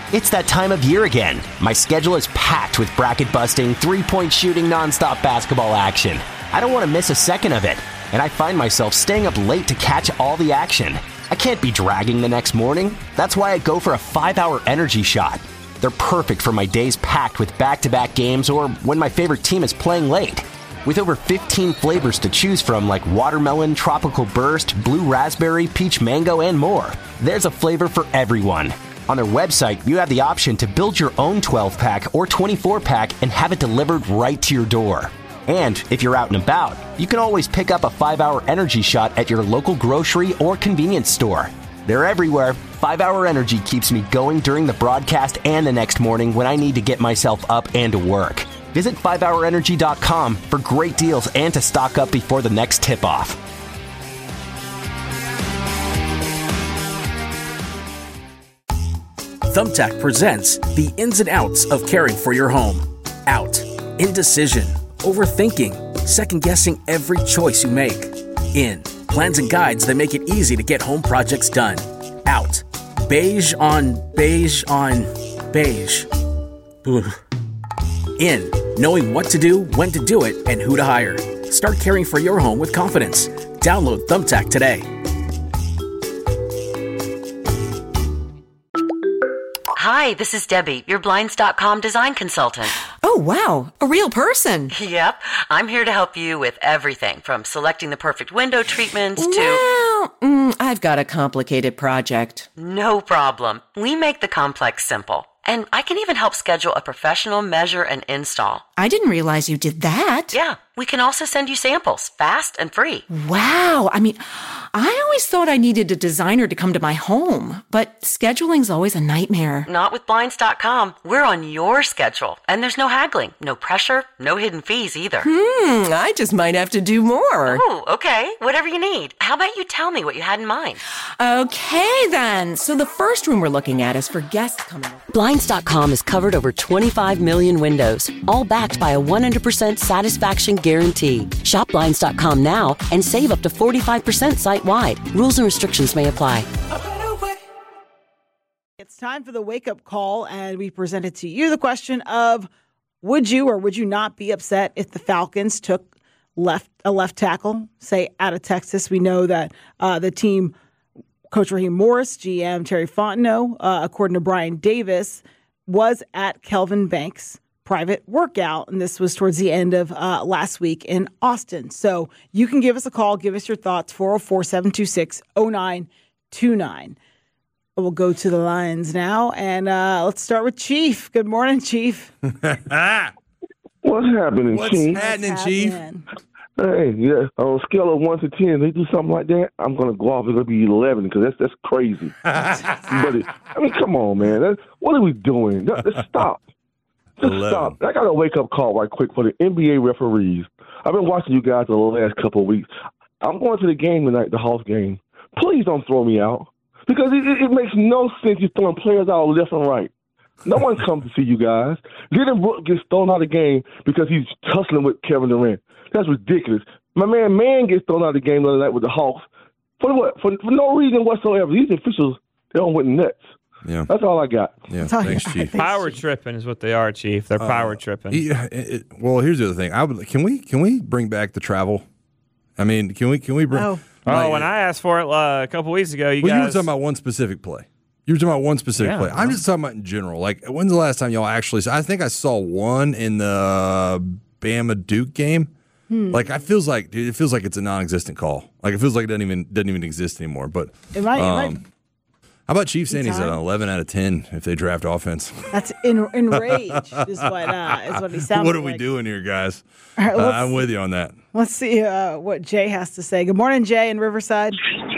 It's that time of year again. My schedule is packed with bracket-busting, three-point shooting, nonstop basketball action. I don't want to miss a second of it, and I find myself staying up late to catch all the action. I can't be dragging the next morning. That's why I go for a 5-hour energy shot. They're perfect for my days packed with back-to-back games or when my favorite team is playing late. With over 15 flavors to choose from like watermelon, tropical burst, blue raspberry, peach mango, and more, there's a flavor for everyone. On their website, you have the option to build your own 12-pack or 24-pack and have it delivered right to your door. And if you're out and about, you can always pick up a 5-hour energy shot at your local grocery or convenience store. They're everywhere. 5-hour energy keeps me going during the broadcast and the next morning when I need to get myself up and to work. Visit 5hourenergy.com for great deals and to stock up before the next tip-off. Thumbtack presents the ins and outs of caring for your home. Out. Indecision. Overthinking. Second-guessing every choice you make. In. Plans and guides that make it easy to get home projects done. Out. Beige on beige on beige. Ugh. In. Knowing what to do, when to do it, and who to hire. Start caring for your home with confidence. Download Thumbtack today. Hi, this is Debbie, your Blinds.com design consultant. Oh, wow. A real person. Yep. I'm here to help you with everything from selecting the perfect window treatments to... Well, I've got a complicated project. No problem. We make the complex simple. And I can even help schedule a professional measure and install. I didn't realize you did that. Yeah. We can also send you samples, fast and free. Wow. I mean, I always thought I needed a designer to come to my home, but scheduling's always a nightmare. Not with Blinds.com. We're on your schedule, and there's no haggling, no pressure, no hidden fees either. I just might have to do more. Oh, okay. Whatever you need. How about you tell me what you had in mind? Okay, then. So the first room we're looking at is for guests coming. Blinds.com has covered over 25 million windows, all backed by a 100% satisfaction guarantee. Shop Blinds.com now and save up to 45% site-wide. Rules and restrictions may apply. It's time for the wake-up call, and we presented to you the question of, would you or would you not be upset if the Falcons took a left tackle, say, out of Texas? We know that the team, Coach Raheem Morris, GM Terry Fontenot, according to Brian Davis, was at Kelvin Banks' private workout, and this was towards the end of last week in Austin. So you can give us a call, give us your thoughts, 404-726-0929. We'll go to the lines now, and let's start with Chief. Good morning, Chief. What's happening, Chief? What's happening, Chief? Hey, yeah, on a scale of 1 to 10, they do something like that, I'm going to go off. It's going to be 11 because that's crazy. Come on, man. What are we doing? Let's stop. Just stop. I got a wake-up call right quick for the NBA referees. I've been watching you guys the last couple of weeks. I'm going to the game tonight, the Hawks game. Please don't throw me out because it makes no sense you throwing players out left and right. No one comes to see you guys. Dylan Brooks gets thrown out of the game because he's tussling with Kevin Durant. That's ridiculous. My man gets thrown out of the game the other night with the Hawks. For what? For no reason whatsoever. These officials, they don't went nuts. Yeah. That's all I got. Yeah, thanks, Chief. Power tripping is what they are, Chief. They're power tripping. Well, here's the other thing. Can we bring back the travel? I mean, can we bring? When I asked for it a couple weeks ago, you were talking about one specific play. You were talking about one specific play. I'm just talking about in general. Like, when's the last time y'all actually? I think I saw one in the Bama Duke game. Like, it feels like it's a non-existent call. Like, it feels like it doesn't even exist anymore. But it might. How about Chief saying he's an 11 out of 10 if they draft offense? That's enrage is what he sounds. What are we doing here, guys? All right, I'm with you on that. Let's see what Jay has to say. Good morning, Jay in Riverside.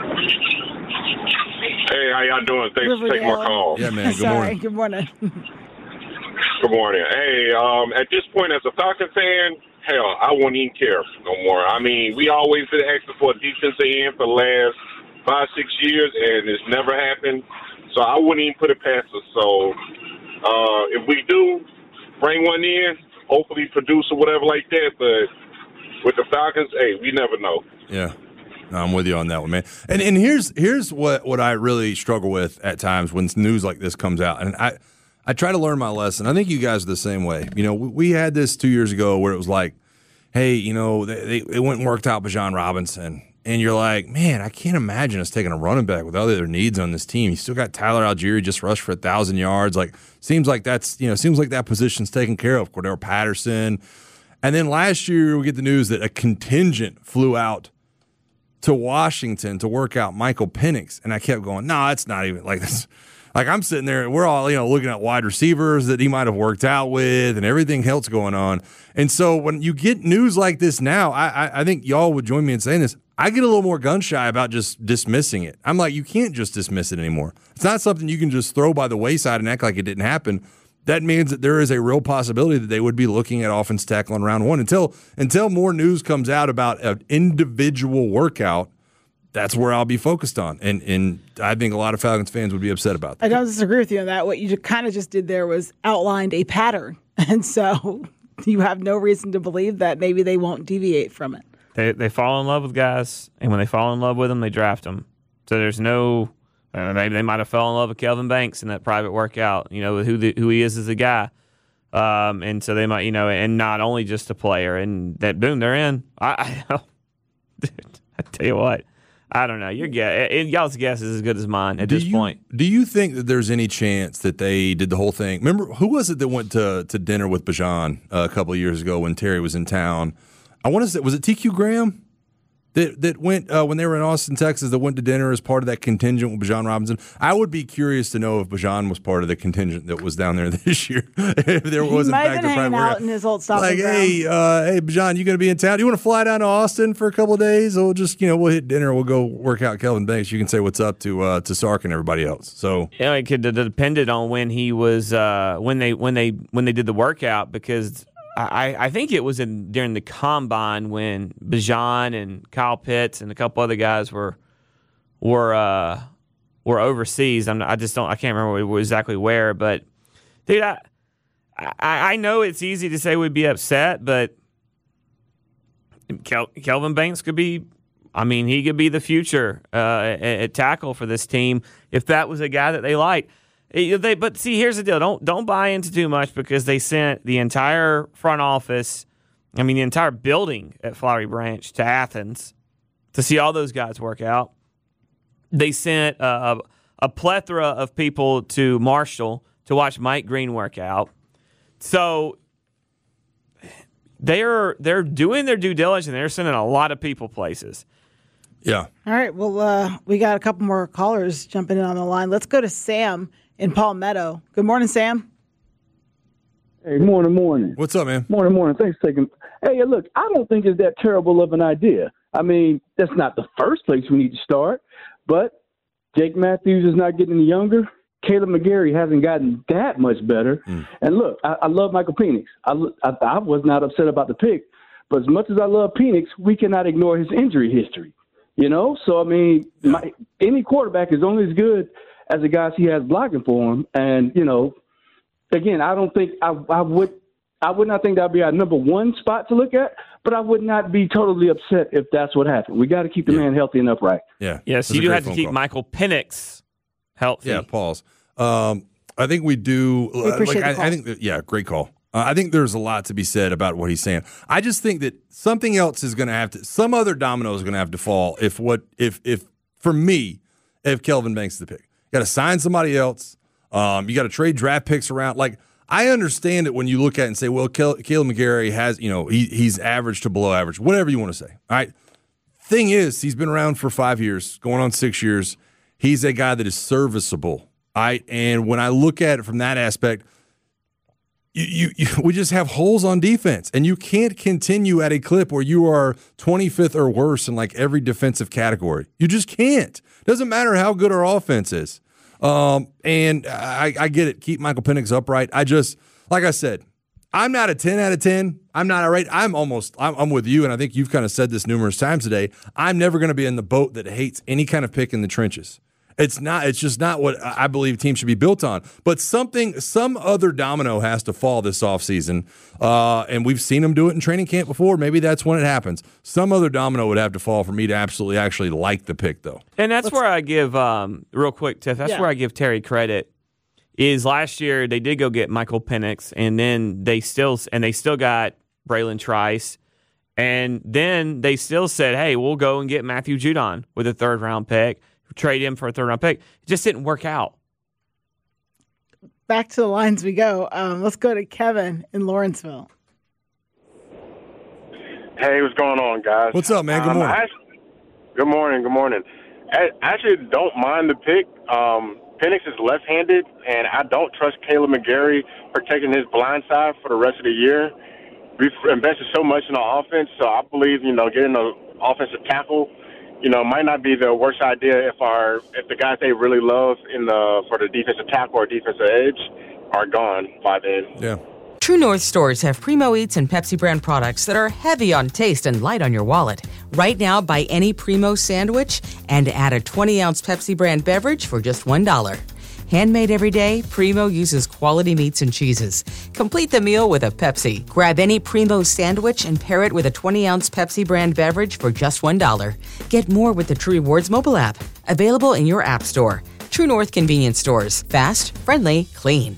Hey, how y'all doing? Thanks for taking my call. Yeah, man. Good morning. Good morning. Good morning. Hey, at this point, as a Falcon fan, hell, I won't even care no more. I mean, we always been asking for a defensive end for the last 5-6 years, and it's never happened. So I wouldn't even put it past us. So if we do bring one in, hopefully produce or whatever like that. But with the Falcons, hey, we never know. Yeah. No, I'm with you on that one, man. And here's what I really struggle with at times when news like this comes out. And I try to learn my lesson. I think you guys are the same way. You know, we had this 2 years ago where it was like, hey, you know, they went and worked out Bijan Robinson. And you're like, man, I can't imagine us taking a running back with all the other needs on this team. You still got Tyler Algieri just rushed for 1,000 yards. Like, seems like that position's taken care of. Cordell Patterson. And then last year we get the news that a contingent flew out to Washington to work out Michael Penix. And I kept going, no, it's not even like this. Like, I'm sitting there, we're all, looking at wide receivers that he might have worked out with and everything else going on. And so when you get news like this now, I think y'all would join me in saying this, I get a little more gun-shy about just dismissing it. I'm like, you can't just dismiss it anymore. It's not something you can just throw by the wayside and act like it didn't happen. That means that there is a real possibility that they would be looking at offense tackle in round one. Until more news comes out about an individual workout, that's where I'll be focused on. And I think a lot of Falcons fans would be upset about that. I don't disagree with you on that. What you kind of just did there was outlined a pattern. And so you have no reason to believe that maybe they won't deviate from it. They fall in love with guys, and when they fall in love with them, they draft them. So there's no maybe they might have fell in love with Kelvin Banks in that private workout, with who he is as a guy. And so they might, and not only just a player. And that, boom, they're in. Dude, I tell you what. I don't know. Y'all's guess is as good as mine at this point. Do you think that there's any chance that they did the whole thing? Remember, who was it that went to dinner with Bijan a couple of years ago when Terry was in town? I want to say, was it TQ Graham that went when they were in Austin, Texas, that went to dinner as part of that contingent with Bijan Robinson? I would be curious to know if Bijan was part of the contingent that was down there this year. If there was, in fact, a private out in his old stopping ground. Hey, Bijan, you going to be in town? You want to fly down to Austin for a couple of days? We'll just, we'll hit dinner. We'll go work out Kelvin Banks. You can say what's up to Sark and everybody else. So it could have depended on when he was when they did the workout, because I think it was during the combine when Bijan and Kyle Pitts and a couple other guys were overseas. I can't remember exactly where, but dude, I know it's easy to say we'd be upset, but Kelvin Banks could be. I mean, he could be the future at tackle for this team if that was a guy that they liked. But see, here's the deal. Don't buy into too much, because they sent the entire front office, the entire building at Flowery Branch to Athens to see all those guys work out. They sent a plethora of people to Marshall to watch Mike Green work out. So they're doing their due diligence, and they're sending a lot of people places. Yeah. All right. Well, we got a couple more callers jumping in on the line. Let's go to Sam in Palmetto. Good morning, Sam. Hey, morning. What's up, man? Morning. Thanks for taking. Hey, look, I don't think it's that terrible of an idea. That's not the first place we need to start, but Jake Matthews is not getting any younger. Caleb McGarry hasn't gotten that much better. And look, I love Michael Penix. I was not upset about the pick, but as much as I love Penix, we cannot ignore his injury history. So any quarterback is only as good as the guys he has blocking for him. And, again, I don't think I would not think that would be our number one spot to look at, but I would not be totally upset if that's what happened. We got to keep the man healthy and upright. Yeah. Yes, you do have to keep Michael Penix healthy. Yeah, pause. I think we do. We appreciate the call. I think, great call. I think there's a lot to be said about what he's saying. I just think that something else is going to have to, some other domino is going to have to fall if for me, if Kelvin Banks is the pick. You got to sign somebody else. You got to trade draft picks around. Like, I understand it when you look at it and say, well, Caleb McGarry has, he's average to below average, whatever you want to say. All right. Thing is, he's been around for 5 years, going on 6 years. He's a guy that is serviceable. All right. And when I look at it from that aspect, we just have holes on defense, and you can't continue at a clip where you are 25th or worse in like every defensive category. You just can't. Doesn't matter how good our offense is. And I get it. Keep Michael Penix upright. Like I said, I'm not a 10 out of 10. I'm not all right. I'm with you, and I think you've kind of said this numerous times today. I'm never going to be in the boat that hates any kind of pick in the trenches. It's just not what I believe teams should be built on. But some other domino has to fall this offseason. And we've seen them do it in training camp before. Maybe that's when it happens. Some other domino would have to fall for me to absolutely actually like the pick, though. And that's where I give, real quick, Tiff, where I give Terry credit. is last year they did go get Michael Penix, and then they still got Braylon Trice, and then they still said, hey, we'll go and get Matthew Judon with a 3rd-round pick, trade him for a 3rd-round pick. It just didn't work out. Back to the lines we go. Let's go to Kevin in Lawrenceville. Hey, what's going on, guys? What's up, man? Good morning. Good morning. I actually don't mind the pick. Penix is left-handed, and I don't trust Caleb McGarry protecting his blind side for the rest of the year. We've invested so much in our offense, so I believe, getting an offensive tackle, might not be the worst idea if the guys they really love for the defensive tackle or defensive edge are gone by then. Yeah. True North stores have Primo Eats and Pepsi brand products that are heavy on taste and light on your wallet. Right now, buy any Primo sandwich and add a 20-ounce Pepsi brand beverage for just $1. Handmade every day, Primo uses quality meats and cheeses. Complete the meal with a Pepsi. Grab any Primo sandwich and pair it with a 20-ounce Pepsi brand beverage for just $1. Get more with the True Rewards mobile app. Available in your app store. True North convenience stores. Fast, friendly, clean.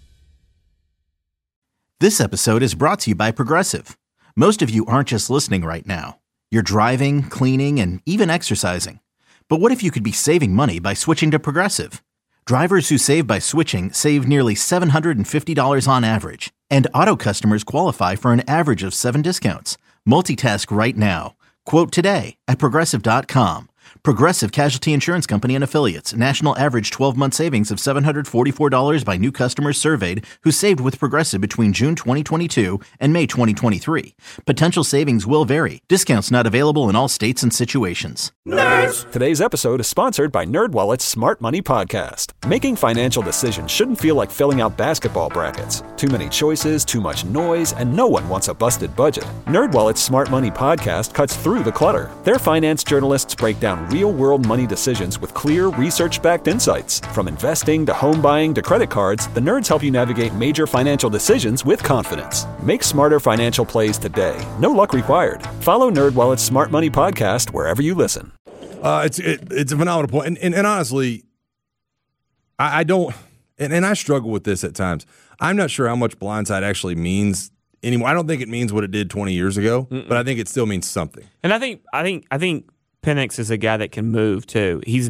This episode is brought to you by Progressive. Most of you aren't just listening right now. You're driving, cleaning, and even exercising. But what if you could be saving money by switching to Progressive? Drivers who save by switching save nearly $750 on average, and auto customers qualify for an average of 7 discounts. Multitask right now. Quote today at Progressive.com. Progressive Casualty Insurance Company and Affiliates. National average 12-month savings of $744 by new customers surveyed who saved with Progressive between June 2022 and May 2023. Potential savings will vary. Discounts not available in all states and situations. Nerds! Today's episode is sponsored by NerdWallet's Smart Money Podcast. Making financial decisions shouldn't feel like filling out basketball brackets. Too many choices, too much noise, and no one wants a busted budget. NerdWallet's Smart Money Podcast cuts through the clutter. Their finance journalists break down real-world money decisions with clear, research-backed insights. From investing to home buying to credit cards, the nerds help you navigate major financial decisions with confidence. Make smarter financial plays today. No luck required. Follow NerdWallet's Smart Money Podcast wherever you listen. It's a phenomenal point. And honestly, I don't – and I struggle with this at times. I'm not sure how much blindside actually means anymore. I don't think it means what it did 20 years ago, but I think it still means something. And I think Penix is a guy that can move too. If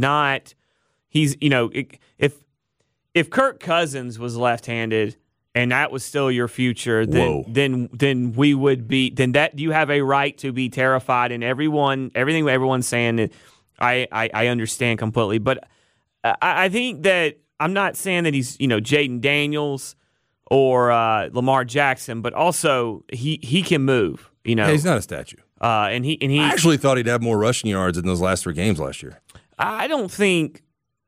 Kirk Cousins was left-handed and that was still your future, then we would be that you have a right to be terrified, and everything everyone's saying I understand completely. But I think that I'm not saying that he's Jaden Daniels or Lamar Jackson, but also he can move. Yeah, he's not a statue. And he I actually thought he'd have more rushing yards in those last 3 games last year. I don't think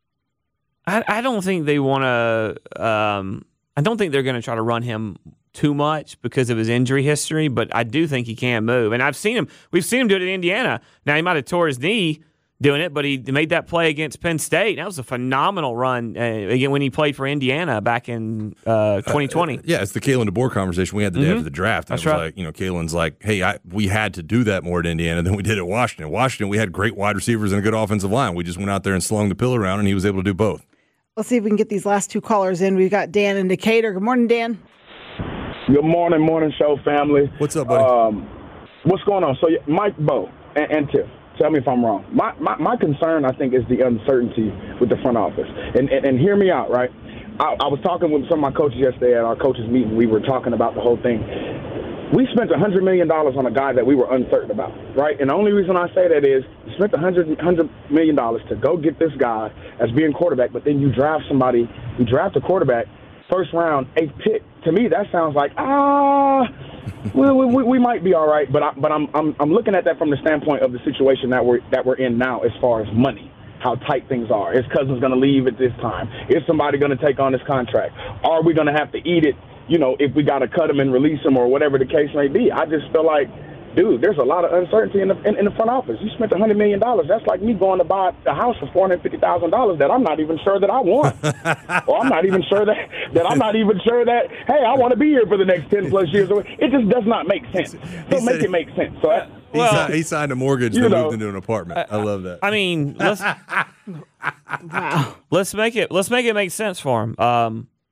they want to. I don't think they're going to try to run him too much because of his injury history. But I do think he can move, and we've seen him do it in Indiana. Now he might have tore his knee doing it, but he made that play against Penn State. That was a phenomenal run again when he played for Indiana back in 2020. Yeah, it's the Kalen DeBoer conversation we had the day after the draft. That's right. Kalen's like, hey, we had to do that more at Indiana than we did at Washington. Washington, we had great wide receivers and a good offensive line. We just went out there and slung the pill around, and he was able to do both. Let's see if we can get these last 2 callers in. We've got Dan in Decatur. Good morning, Dan. Good morning, show family. What's up, buddy? What's going on? So, Mike, Bo, and Tiff. Tell me if I'm wrong. My concern, I think, is the uncertainty with the front office. And hear me out, right? I was talking with some of my coaches yesterday at our coaches meeting. We were talking about the whole thing. We spent $100 million on a guy that we were uncertain about, right? And the only reason I say that is you spent $100 million to go get this guy as being quarterback, but then you draft a quarterback, first round, 8th pick. To me, that sounds like, we might be all right, but I'm looking at that from the standpoint of the situation that we're in now as far as money, how tight things are. Is Cousins going to leave at this time? Is somebody going to take on this contract? Are we going to have to eat it, if we got to cut him and release him or whatever the case may be? I just feel like, dude, there's a lot of uncertainty in the front office. You spent $100 million. That's like me going to buy a house for $450,000 that I'm not even sure that I want. Or I'm not even sure that hey, I want to be here for the next 10 plus years. It just does not make sense. So make it make sense. So he signed a mortgage and moved into an apartment. I love that. I mean, let's make it make sense for him.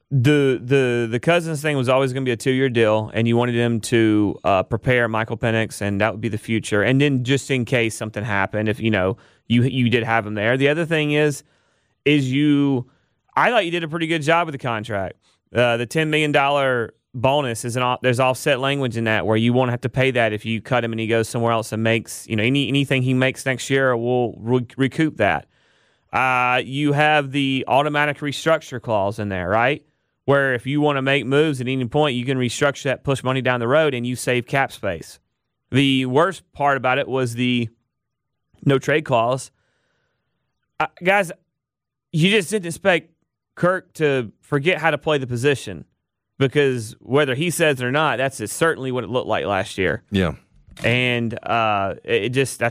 the Cousins thing was always going to be a 2-year deal, and you wanted him to prepare Michael Penix, and that would be the future. And then just in case something happened, if you did have him there. The other thing is I thought you did a pretty good job with the contract. The $10 million bonus there's offset language in that where you won't have to pay that if you cut him and he goes somewhere else and makes anything he makes next year, we'll recoup that. You have the automatic restructure clause in there, right? Where if you want to make moves at any point, you can restructure that, push money down the road, and you save cap space. The worst part about it was the no trade clause. Guys, you just didn't expect Kirk to forget how to play the position, because whether he says it or not, that's certainly what it looked like last year. Yeah. And it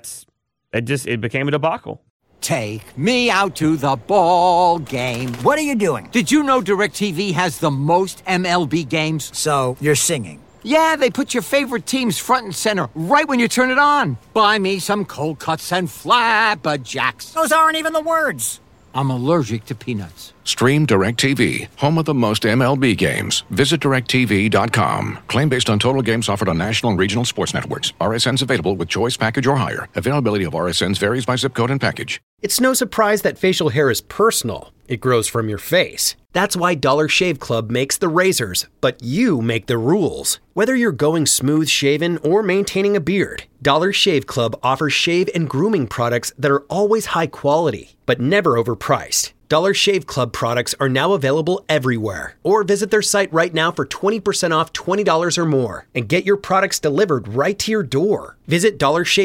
became a debacle. Take me out to the ball game. What are you doing? Did you know DirecTV has the most MLB games? So, you're singing. Yeah, they put your favorite teams front and center right when you turn it on. Buy me some cold cuts and flapjacks. Those aren't even the words. I'm allergic to peanuts. Stream DirecTV, home of the most MLB games. Visit DirecTV.com. Claim based on total games offered on national and regional sports networks. RSNs available with choice package or higher. Availability of RSNs varies by zip code and package. It's no surprise that facial hair is personal. It grows from your face. That's why Dollar Shave Club makes the razors, but you make the rules. Whether you're going smooth shaven or maintaining a beard, Dollar Shave Club offers shave and grooming products that are always high quality, but never overpriced. Dollar Shave Club products are now available everywhere. Or visit their site right now for 20% off $20 or more and get your products delivered right to your door. Visit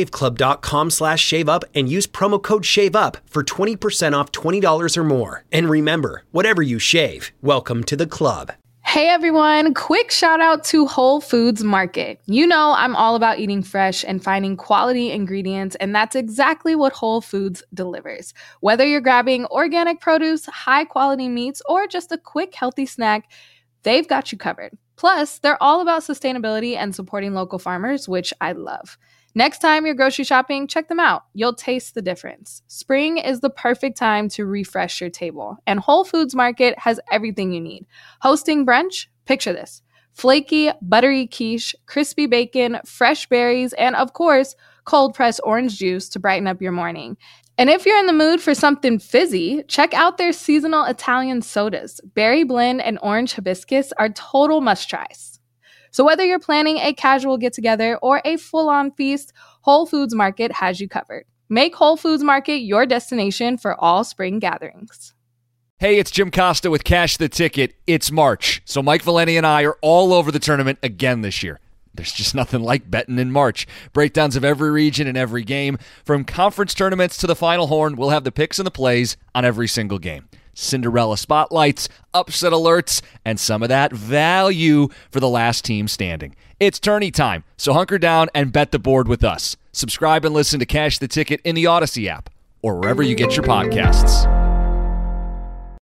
dollarshaveclub.com/shaveup and use promo code SHAVEUP for 20% off $20 or more. And remember, whatever you shave, welcome to the club. Hey everyone, quick shout out to Whole Foods Market. You know I'm all about eating fresh and finding quality ingredients, and that's exactly what Whole Foods delivers. Whether you're grabbing organic produce, high quality meats, or just a quick healthy snack, they've got you covered. Plus, they're all about sustainability and supporting local farmers, which I love. Next time you're grocery shopping, check them out. You'll taste the difference. Spring is the perfect time to refresh your table, and Whole Foods Market has everything you need. Hosting brunch? Picture this. Flaky, buttery quiche, crispy bacon, fresh berries, and of course, cold-pressed orange juice to brighten up your morning. And if you're in the mood for something fizzy, check out their seasonal Italian sodas. Berry blend and orange hibiscus are total must-tries. So whether you're planning a casual get-together or a full-on feast, Whole Foods Market has you covered. Make Whole Foods Market your destination for all spring gatherings. Hey, it's Jim Costa with Cash the Ticket. It's March, so Mike Valeni and I are all over the tournament again this year. There's just nothing like betting in March. Breakdowns of every region and every game. From conference tournaments to the Final Horn, we'll have the picks and the plays on every single game. Cinderella spotlights, upset alerts, and some of that value for the last team standing. It's tourney time, so hunker down and bet the board with us. Subscribe and listen to Cash the Ticket in the Odyssey app or wherever you get your podcasts.